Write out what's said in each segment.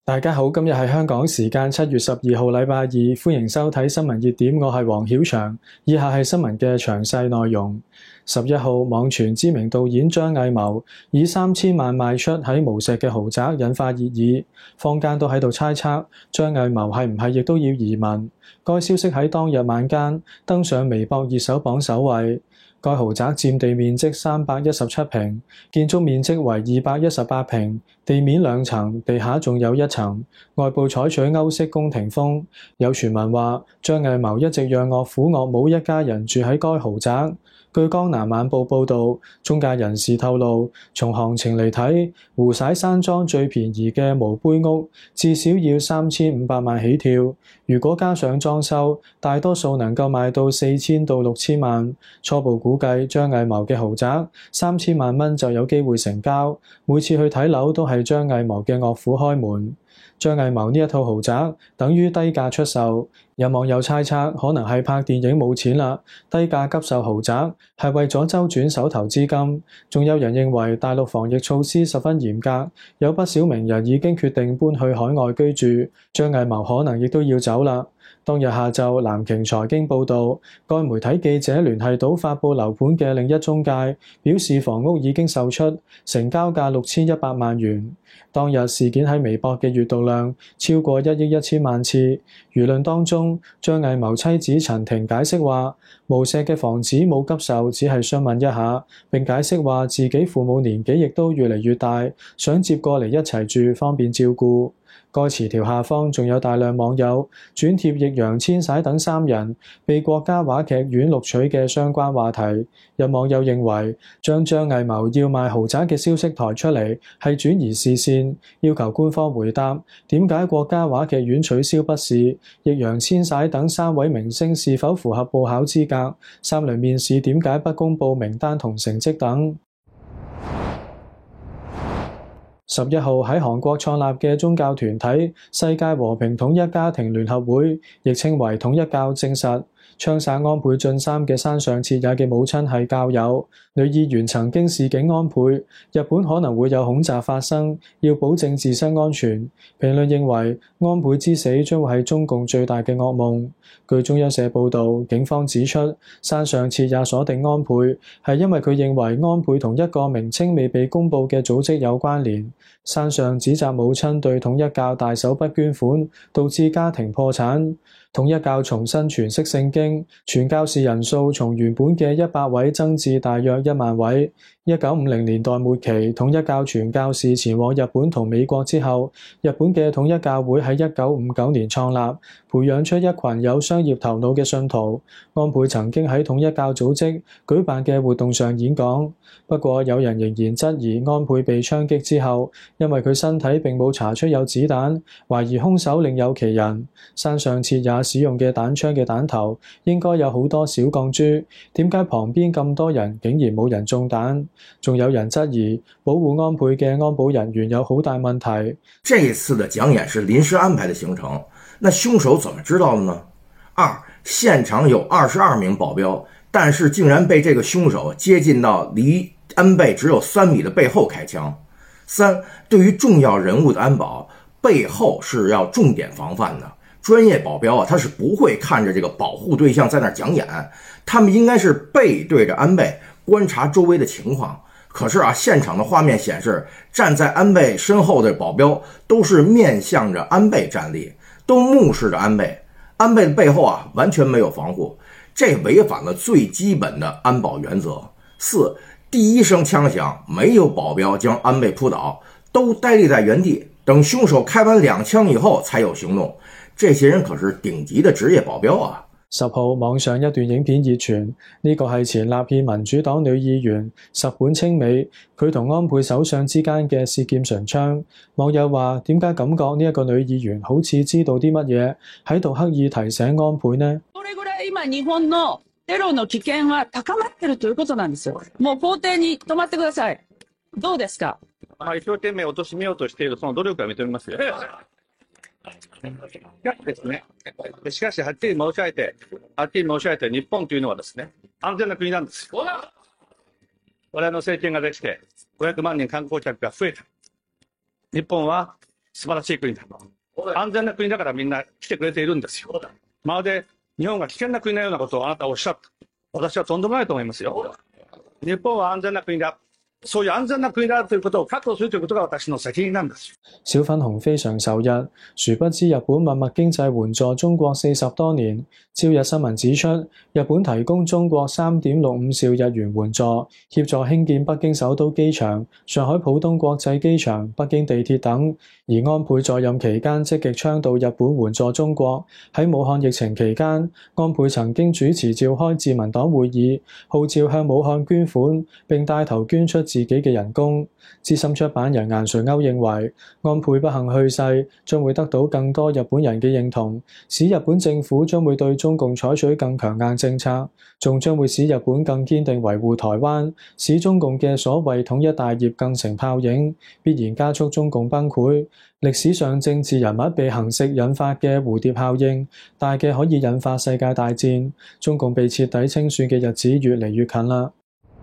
大家好，今日係香港時間7月12號禮拜二，歡迎收睇新聞熱點，我係黃曉翔。以下係新聞嘅詳細內容。11號網傳知名導演張藝謀以3000萬賣出喺無錫嘅豪宅，引發熱議。坊間都喺度猜測張藝謀係唔係亦都要移民。該消息喺當日晚間登上微博熱搜榜首位。該豪宅佔地面積317平，建築面積為218平，地面2層，地下仲有1層，外部採取歐式宮廷風。有傳聞話張藝謀一直讓岳父岳母一家人住喺該豪宅。據江南晚報報導，中介人士透露，從行情嚟睇，湖璽山莊最便宜嘅毛坯屋至少要3500萬起跳，如果加上裝修，大多數能夠賣到4000到6000萬。初步估計，張藝謀嘅豪宅3000萬蚊就有機會成交。每次去睇樓都係張藝謀嘅岳父開門。張藝謀呢一套豪宅等於低價出售，有網友猜測可能係拍電影冇錢啦，低價急售豪宅係為咗周轉手頭資金。仲有人認為大陸防疫措施十分嚴格，有不少名人已經決定搬去海外居住，張藝謀可能亦都要走啦。當日下晝，南瓊財經報導，該媒體記者聯繫到發布樓盤嘅另一中介，表示房屋已經售出，成交價6100萬元。當日事件喺微博嘅閱讀量超過1億1000萬次。輿論當中，張藝謀妻子陳婷解釋話，無錫嘅房子冇急售，只係詢問一下，並解釋話自己父母年紀亦都越嚟越大，想接過嚟一齊住，方便照顧。該詞條下方仲有大量網友轉貼易烊千璽等3人被國家話劇院錄取嘅相關話題。有網友認為將張藝謀要賣豪宅嘅消息抬出嚟係轉移視線，要求官方回答點解國家話劇院取消筆試，易烊千璽等3位明星是否符合報考資格，3輪面試點解不公佈名單同成績等。11號喺韓國創立嘅宗教團體世界和平統一家庭聯合會，亦稱為統一教，證實昌沙安倍晉三嘅山上徹也嘅母親係教友。女議員曾經示警安倍，日本可能會有恐襲發生，要保證自身安全。評論認為安倍之死將會係中共最大嘅噩夢。據中央社報導，警方指出山上徹也鎖定安倍係因為佢認為安倍同一個名稱未被公佈嘅組織有關聯。山上指責母親對統一教大手筆捐款，導致家庭破產。統一教重新詮釋聖經，傳教士人數從原本嘅100位增至大約1萬位。1950年代末期，統一教傳教士前往日本同美國之後，日本嘅統一教會喺1959年創立，培養出一群有商業頭腦嘅信徒。安倍曾經喺統一教組織舉辦嘅活動上演講。不過有人仍然質疑安倍被槍擊之後，因為佢身體並冇查出有子彈，懷疑兇手另有其人。山上徹也使用嘅彈槍嘅彈頭應該有好多小鋼珠，點解旁邊咁多人竟然冇人中彈？仲有人質疑保護安倍嘅安保人員有好大問題。 這一次的講演是臨時安排的行程，那兇手怎麼知道的呢？2，現場有22名保鏢，但是竟然被這個兇手接近到離安倍只有3米的背後開槍。3，對於重要人物的安保，背後是要重點防範的。專業保鏢啊，他是不會看着這個保護對象在那講演，他們應該是背對着安倍觀察周圍的情況。可是啊，現場的畫面顯示，站在安倍身後的保鏢都是面向着安倍站立，都目視着安倍。安倍的背後啊，完全沒有防護，這違反了最基本的安保原則。4，第一聲槍響，沒有保鏢將安倍撲倒，都呆立在原地，等兇手開完2槍以後才有行動。這些人可是頂級的職業保鏢啊。 10號網上一段影片熱傳，呢個係前立憲民主黨女議員石本清美，佢同安倍首相之間嘅舌劍唇槍。網友話：點解感覺呢一個女議員好似知道啲乜嘢，喺度刻意提醒安倍呢？ それぐらい今日本のテロの危険は高まってるということなんですよ。もう法廷に止まってください。どうですか？ 一生懸命貶めようとしているその努力は認めますよ。ですね。しかしはっきり申し上げて、日本というのはですね、安全な国なんですよ。我々の政権ができて、500万人観光客が増えた。日本は素晴らしい国だ。安全な国だからみんな来てくれているんですよ。まるで日本が危険な国のようなことをあなたはおっしゃった。私はとんでもないと思いますよ。日本は安全な國だ。そういう安全な國だということを確保するということが私の責任なんです。 小粉紅非常仇日，殊不知日本默默經濟援助中國40多年。朝日新聞指出，日本提供中國3.65兆日元援助，協助興建北京首都機場、上海浦東國際機場、北京地鐵等。而安倍在任期間積極倡導日本援助中國。喺武漢疫情期間，安倍曾經主持召開自民黨會議，號召向武漢捐款，並帶頭捐出自己嘅人工。資深出版人顏瑞歐認為，安倍不幸去世將會得到更多日本人嘅認同，使日本政府將會對中共採取更強硬政策，仲將會使日本更堅定維護台灣，使中共嘅所謂統一大業更成泡影，必然加速中共崩潰。歷史上政治人物被行刺引發嘅蝴蝶效應，大嘅可以引發世界大戰。中共被徹底清算嘅日子越嚟越近啦。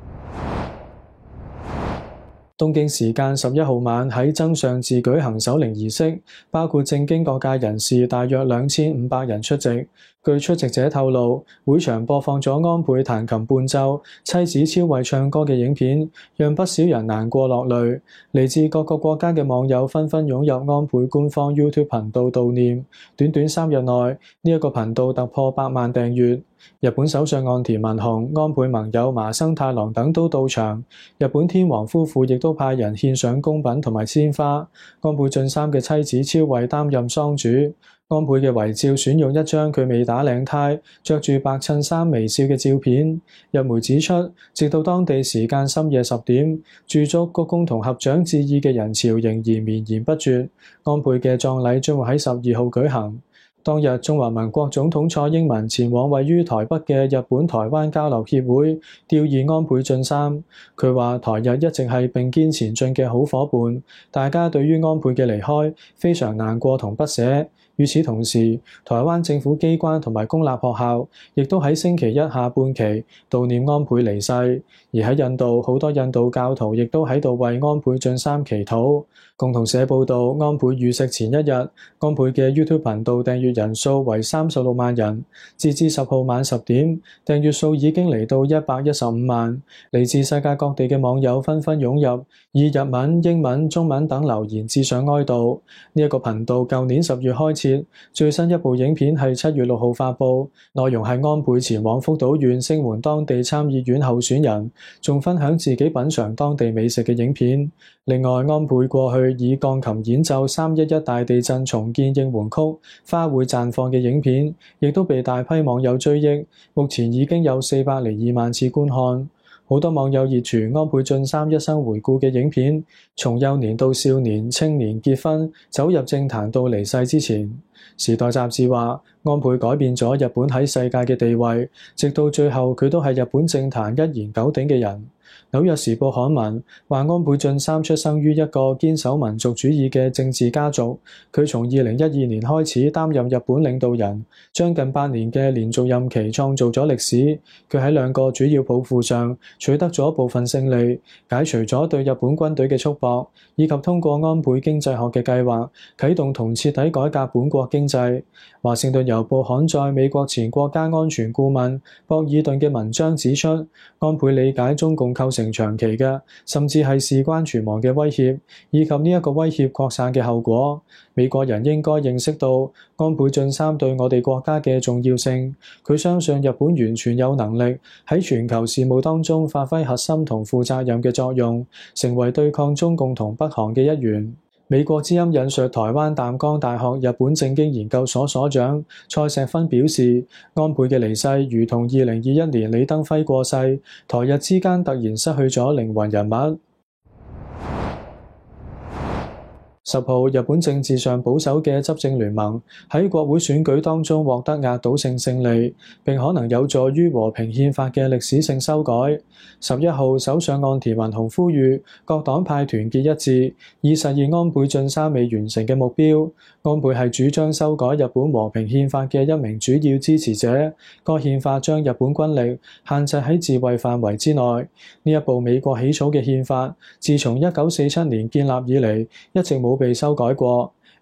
東京時間11號晚喺增上寺舉行守靈儀式，包括政經各界人士大約2500人出席。據出席者透露，會場播放咗安倍彈琴伴奏、妻子超慧唱歌嘅影片，讓不少人難過落淚。嚟自各個國家嘅網友紛紛湧入安倍官方 YouTube 頻道悼念。短短3日內，呢一個頻道突破100萬訂閱。日本首相岸田文雄、安倍盟友麻生太郎等都到場。日本天皇夫婦亦都派人獻上貢品同埋鮮花。安倍晉三嘅妻子超慧擔任喪主。安倍嘅遺照選用一張佢未打領呔、着住白襯衫微笑嘅照片。日媒指出，直到當地時間深夜10點，駐足鞠躬同合掌致意嘅人潮仍然綿延不絕。安倍嘅葬禮將會喺12號舉行。當日，中華民國總統蔡英文前往位於台北嘅日本台灣交流協會弔唁安倍晉三。佢話：台日一直係並肩前進嘅好夥伴，大家對於安倍嘅離開非常難過同不捨。與此同時，台灣政府機關同埋公立學校亦都喺星期一下半旗悼念安倍離世。而喺印度，好多印度教徒亦都喺度為安倍晉三祈禱。共同社報道，安倍遇刺前一日，安倍嘅 YouTube 頻道訂閱人數為36萬人，截至10號晚10點，訂閱數已經嚟到115萬。嚟自世界各地嘅網友紛紛湧入，以日文、英文、中文等留言致上哀悼。呢一個頻道舊年10月開設，最新一部影片係7月6號發布，內容係安倍前往福島縣聲援當地參議院候選人，仲分享自己品嚐當地美食嘅影片。另外，安倍過去以鋼琴演奏311大地震重建應援曲《花會綻放》嘅影片，亦都被大批網友追憶，目前已經有402萬次觀看。好多網友熱傳安倍晉三一生回顧嘅影片，從幼年到少年、青年、結婚、走入政壇到離世之前。時代雜誌話，安倍改變咗日本喺世界嘅地位，直到最後佢都係日本政壇一言九鼎嘅人。紐約時報刊文話，安倍晉三出生於一個堅守民族主義嘅政治家族。佢從2012年開始擔任日本領導人，將近8年嘅連續任期創造咗歷史。佢喺2個主要抱負上取得咗部分勝利，解除咗對日本軍隊嘅束縛，以及通過安倍經濟學嘅計劃，啟動同徹底改革本國經濟。華盛頓郵報刊載美國前國家安全顧問博爾頓嘅文章指出，安倍理解中共構成長期嘅，甚至係事關存亡嘅威脅，以及呢一個威脅擴散嘅後果。美國人應該認識到安倍晉三對我哋國家嘅重要性。佢相信日本完全有能力喺全球事務當中發揮核心同負責任嘅作用，成為對抗中共同北韓嘅一員。美國之音引述台灣淡江大學日本政經研究所所長蔡錫芬表示，安倍嘅離世如同2021年李登輝過世，台日之間突然失去咗靈魂人物。10號，日本政治上保守嘅執政聯盟喺國會選舉當中獲得壓倒性勝利，並可能有助於和平憲法嘅歷史性修改。11號，首相岸田文雄呼籲各黨派團結一致，以實現安倍晉三未完成嘅目標。安倍係主張修改日本和平憲法嘅一名主要支持者。該憲法將日本軍力限制喺自衛範圍之內。呢一部美國起草嘅憲法，自從1947年建立以嚟，一直冇被修改過。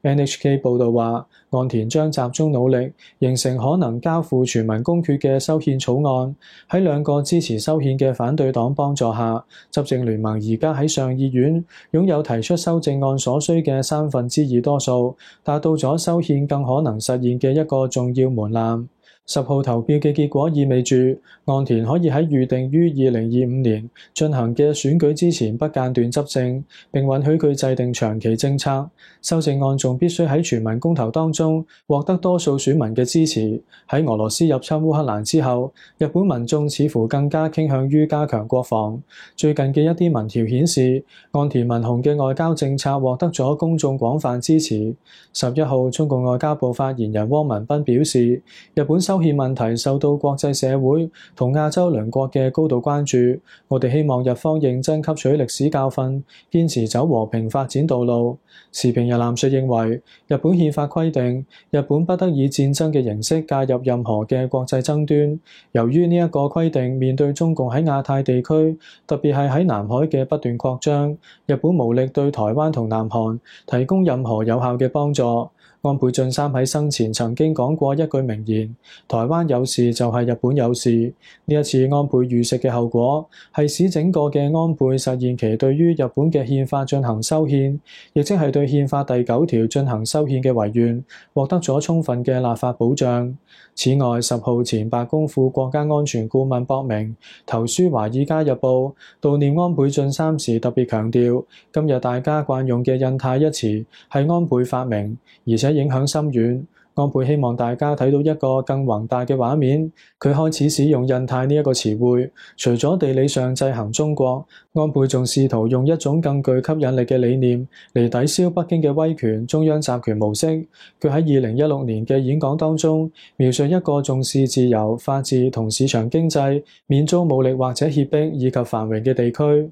NHK 報導話，岸田將集中努力，形成可能交付全民公決嘅修憲草案。喺兩個支持修憲嘅反對黨幫助下，執政聯盟而家喺上議院擁有提出修正案所需嘅2/3多數，達到咗修憲更可能實現嘅一個重要門檻。10號投票嘅結果意味住，岸田可以喺預定於2025年進行嘅選舉之前不間斷執政，並允許佢制定長期政策。修正案仲必須喺全民公投當中獲得多數選民嘅支持。喺俄羅斯入侵烏克蘭之後，日本民眾似乎更加傾向於加強國防。最近嘅一啲民調顯示，岸田文雄嘅外交政策獲得咗公眾廣泛支持。11號，中共外交部發言人汪文斌表示，日本修憲問題受到國際社會同亞洲鄰國嘅高度關注，我哋希望日方認真吸取歷史教訓，堅持走和平發展道路。時評人藍述認為，日本憲法規定，日本不得以戰爭嘅形式介入任何嘅國際爭端。由於呢一個規定面對中共喺亞太地區，特別係喺南海嘅不斷擴張，日本無力對台灣同南韓提供任何有效嘅幫助。安倍晉三喺生前曾經講過一句名言：台灣有事就係日本有事。呢一次安倍遇刺嘅後果係使整個嘅安倍實現其對於日本嘅憲法進行修憲，亦即係對憲法第9條進行修憲嘅遺願獲得咗充分嘅立法保障。此外，10號前白宮副國家安全顧問博明投書《華爾街日報》悼念安倍晉三時特別強調，今日大家慣用嘅印太一詞係安倍發明，而且影響深遠。安倍希望大家睇到一個更宏大嘅畫面，佢開始使用印太呢一個詞彙，除咗地理上制衡中國，安倍仲試圖用一種更具吸引力嘅理念嚟抵消北京嘅威權中央集權模式。佢喺2016年嘅演講當中描述一個重視自由、法治同市場經濟、免遭武力或者脅迫以及繁榮嘅地區。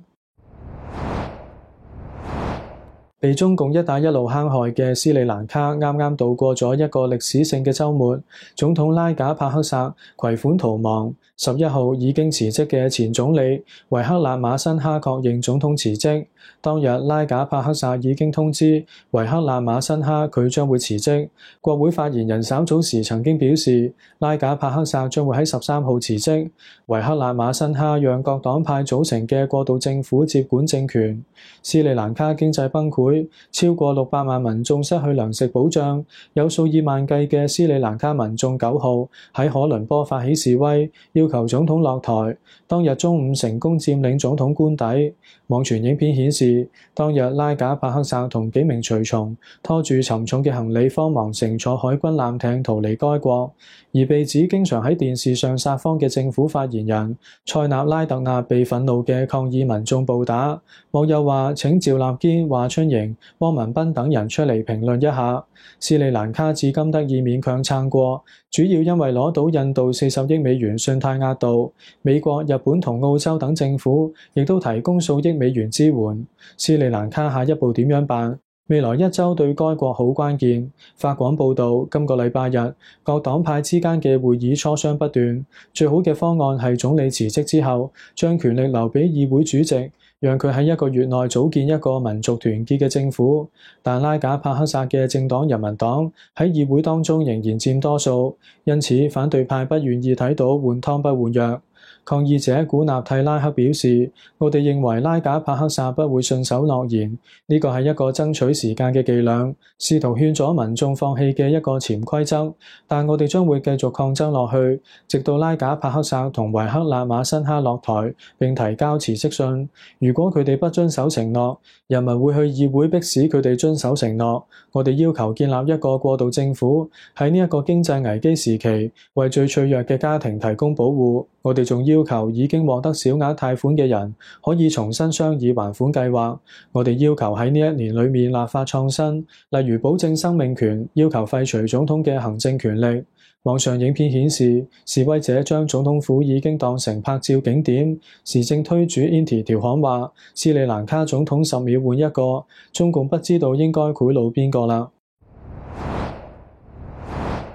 被中共一帶一路坑害嘅斯里蘭卡啱啱度過咗一個歷史性嘅週末，總統拉賈帕克薩攜款逃亡。11號已經辭職嘅前總理維克納馬辛哈確認總統辭職。當日拉賈帕克薩已經通知維克納馬辛哈佢將會辭職。國會發言人稍早時曾經表示，拉賈帕克薩將會喺13號辭職，維克納馬辛哈讓各黨派組成嘅過渡政府接管政權。斯里蘭卡經濟崩潰，超過600萬民眾失去糧食保障，有數以萬計嘅斯里蘭卡民眾9號喺可倫坡發起示威，要求總統落台。當日中午成功佔領總統官邸。網傳影片顯示，當日拉賈帕克薩同幾名隨從拖住沉重嘅行李，慌忙乘坐海軍艦艇逃離該國。而被指經常喺電視上撒謊嘅政府發言人塞納拉特納被憤怒嘅抗議民眾暴打。網友話：請趙立堅、華春瑩、汪文斌等人出嚟評論一下。斯里蘭卡至今得以勉強撐過，主要因為攞到印度40億美元信貸額度，美國、日本同澳洲等政府亦都提供數億美元支援。斯里蘭卡下一步點樣辦？未來一週對該國好關鍵。法廣報導，今個禮拜日，各黨派之間嘅會議磋商不斷，最好嘅方案係總理辭職之後，將權力留俾議會主席，讓佢喺1個月內組建一個民族團結嘅政府。但拉賈帕克薩嘅政黨人民黨喺議會當中仍然佔多數，因此反對派不願意睇到換湯不換藥。抗議者古納蒂拉克表示：我哋認為拉賈帕克薩不會信守諾言，呢個係一個爭取時間嘅伎倆，試圖勸阻民眾放棄嘅一個潛規則。但我哋將會繼續抗爭落去，直到拉賈帕克薩同維克納馬辛哈落台並提交辭職信。如果佢哋不遵守承諾，人民會去議會迫使佢哋遵守承諾。我哋要求建立一個過渡政府，喺呢一個經濟危機時期，為最脆弱嘅家庭提供保護。我哋仲要求已經獲得小額貸款嘅人可以重新商議還款計劃。我哋要求喺呢1年裏面立法創新，例如保證生命權，要求廢除總統嘅行政權力。網上影片顯示，示威者將總統府已經當成拍照景點。時政推主 Inti 調侃話：斯里蘭卡總統10秒換一個，中共不知道應該賄賂邊個啦。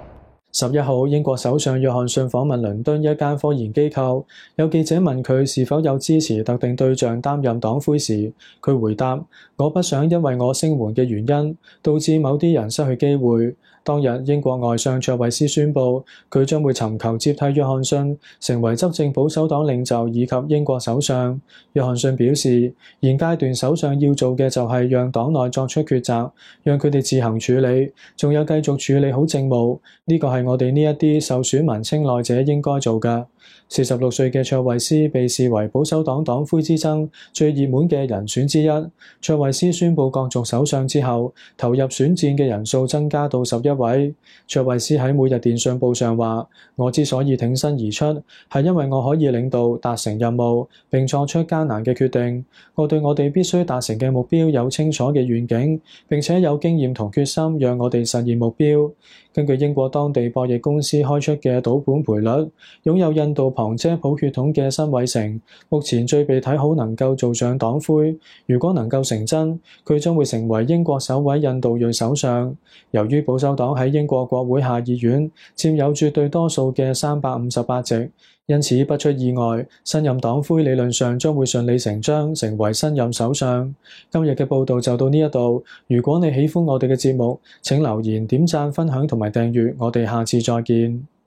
11號，英國首相約翰遜訪問倫敦一間科研機構，有記者問佢是否有支持特定對象擔任黨魁時，佢回答：我不想因為我聲援嘅原因，導致某啲人失去機會。當日，英國外相卓慧思宣布，佢將會尋求接替約翰遜，成為執政保守黨領袖以及英國首相。約翰遜表示，現階段首相要做嘅就係讓黨內作出抉擇，讓佢哋自行處理，仲有繼續處理好政務。呢個係我哋呢一啲受選民青睞者應該做嘅。46歲嘅卓慧思被視為保守黨黨魁之爭最熱門嘅人選之一。卓慧思宣布角逐首相之後，投入選戰嘅人數增加到11位。卓慧思喺每日電訊報上話：我之所以挺身而出，係因為我可以領導達成任務並作出艱難嘅決定。我對我哋必須達成嘅目標有清楚嘅願景，並且有經驗同決心讓我哋實現目標。根據英國當地博弈公司開出嘅賭盤賠率，擁有印度旁遮普血統嘅辛偉誠，目前最被睇好能夠做上黨魁。如果能夠成真，佢將會成為英國首位印度裔首相。由於保守黨喺英國國會下議院佔有絕對多數嘅358席，因此不出意外，新任黨魁理論上將會順理成章成為新任首相。今日嘅報導就到呢一度。如果你喜歡我哋嘅節目，請留言、點讚、分享同埋訂閱。我哋下次再見。